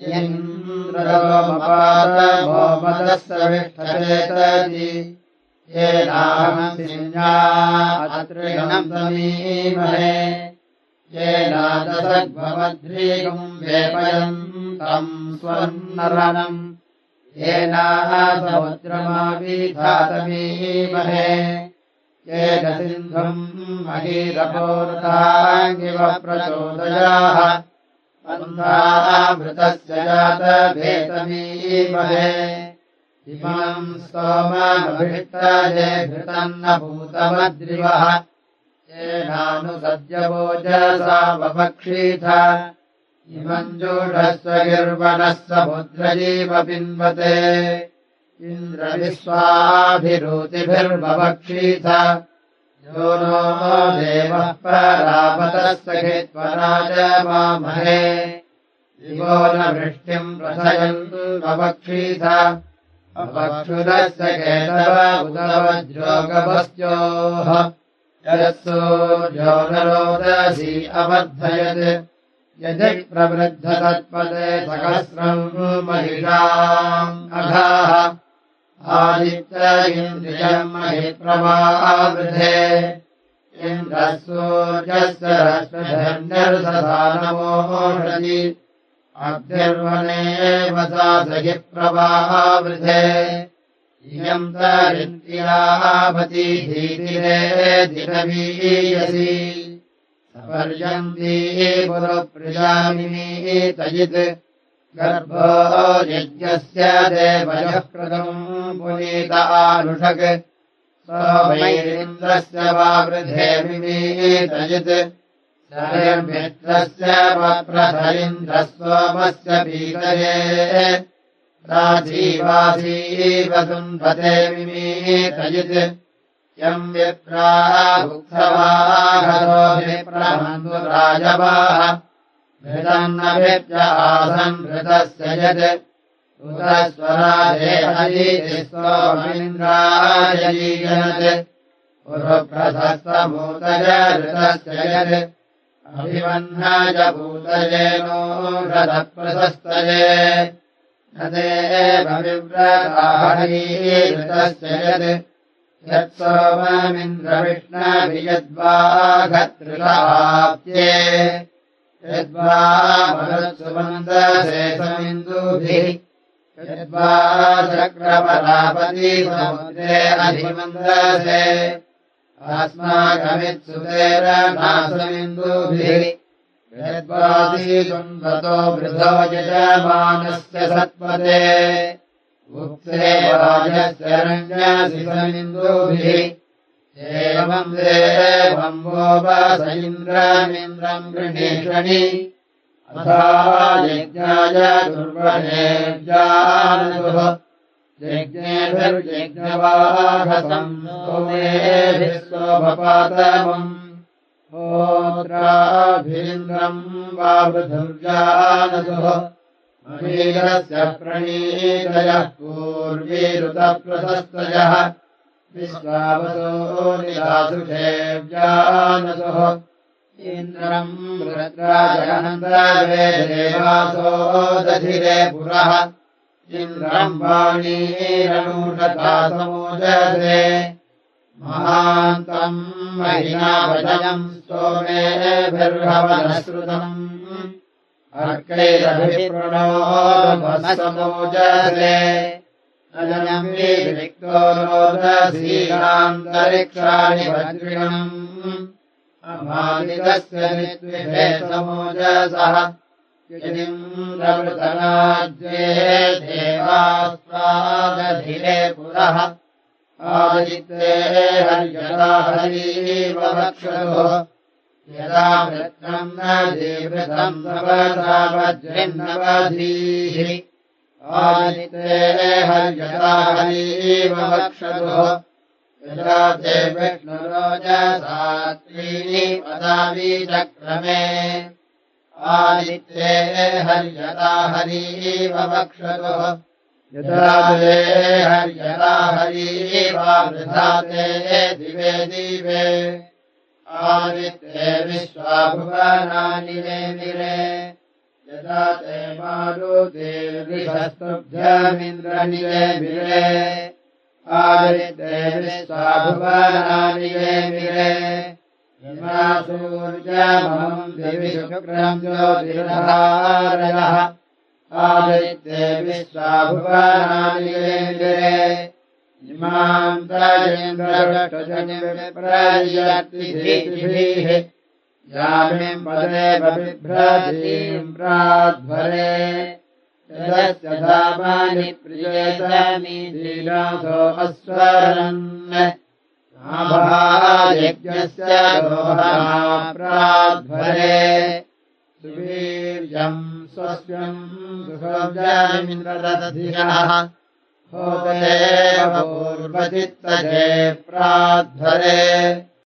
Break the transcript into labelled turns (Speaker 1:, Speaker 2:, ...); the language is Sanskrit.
Speaker 1: इन्द्रमपादमो मदस्सविष्ठचेतति येनाहम् सिञ्जा अत्रिणम् समीमहे येनादसग्भवद्रीगम् वेपयन्तम् स्वर्णरणम् येनाः समुद्रमाविधातमीमहे येन सिन्धुम् महीरपोर्ताङ्गिव प्रचोदयाः पन्थामृतस्य जातभेतमीमहे इमम् स्तोममभिष्टाये घृतम् न भूतमद्रिवः येनानुसद्यवोजसा वपक्षीथ इमम् जूढस्व गिर्वणः समुद्रजीव पिन्वते इन्द्रविश्वाभिरूतिभिर्वपक्षीथ यो नो देवः परापतः सखित्वराजमामहे दिवो न वृष्टिम् प्रथयन्तु वपक्षीथ अपक्षुरस्य केतव उदवज्रोगवस्योः यत्सूर्यो नरोदसी अवर्धयत् यदि प्रवृद्धतत्पदे सहस्रम् महिषाम् अघाः आदित्य इन्द्रियम् महिप्रवावृधे इन्द्रः सूर्यस्य रश्मिभिर्निर्दधानमोषधि अग्निर्वनेव सा सखि प्रवावृधे इयम् तरिन्द्रियावती धीतिरे दिनवीयसी सपर्यन्ती पुरप्रियामिनी तजित् गर्भो यज्ञस्य देवयः कृतम् पुनीत आनुषक् सोमैरिन्द्रस्य वावृधे मिमीतजित् शरमित्रस्य वप्रथरिन्द्रः सोमस्य पीतये राजीवासीवसुन्धते मिमीतजित् यम् विप्राभुक्तवाघरोऽभिप्रमन्तु राजवाः घृतम् न विप्य आसन् घृतस्य यत् उतस्वराजे हरिति सोममिन्द्रायजीयनत् पुरुप्रथस्तमूतय घृतस्य यत् अभिवह्नाय भूतयेनो घृतप्रशस्तये न देव विव्रताहरी घृतस्य यत् यत्सोममिन्द्रविष्णाभियद्वाघत्रिलाप्ये यद्वा मरुत्सुमन्दसे समिन्दुभिः यद्वा चक्रपरापति समुद्रे अधिमन्दसे अस्माकमित्सुतेरनासमिन्दुभिः यद्वासीसुन्वतो वृथो यजमानस्य सत्पदे उक्ते वाजस्य रञ्जसि समिन्दुभिः एवम् देवम् वोपस इन्द्रमिन्द्रम् गृणीषणि अथा यज्ञाय दुर्वणेर्जानतुः यज्ञेभिर्यज्ञवाघसम् सोमेभिः सोमपातमम् होत्राभिरिन्द्रम् वावृधुर्जानतुः महीरस्य प्रणीतयः पूर्वीरुतप्रशस्तयः विश्वावसो निरासुषेव्यानसुः इन्द्रम् वृत्राजनन्दवे देवासो दधिरे पुरः इन्द्रम् वाणीरनूषता समोजसे महान्तम् महिनावजयम् सोमेभिर्हवनश्रुतम् अर्कैरभिप्रणोदमसमोजसे अजनम् विविक्तो रोदसीनान्तरिक्षाणि वज्रिणम् अमादिकस्य नित्विषे समोजसः यदिन्द्रवृतनाज्ये देवास्त्वादधिरे पुरः आदित्ये हर्यदा हरीववक्षतुः यदा वृत्रम् न जीवृतम् सवसा वज्रिन्नवधीः आदित्ये हर्यदा हरीववक्षतुः यदा ते विष्णुरोजसा त्रीणि पदाविचक्रमे आदित्ये हर्यदा हरीववक्षतुः यदा ते हर्यदा हरीवावृथा ते दिवे दिवे आदित्ये विश्वाभुवनानि वेदिरे यदा ते मारुतिर्विषस्तुभ्यमिन्द्रनिजेमिरे आदित्येभिस्वाभुवनानिजेमिरे यमा सूर्यमहम् दिवि शुक्रम् ज्योतिरधारयः आदित्येभिस्वाभुवनानिजेमिरे इमाम् तजेन्द्रजनिविप्रयतिभिः यामिम् पदेव बिभ्रतीम् प्राध्वरे यदस्य धामानि प्रियेतमि दीनासो अस्वरन् नाभायज्ञस्य दोहना प्राध्वरे सुवीर्यम् स्वस्यम् सुखव्यामिन्द्रदधिनः होतेव पूर्वचित्तजे प्राध्वरे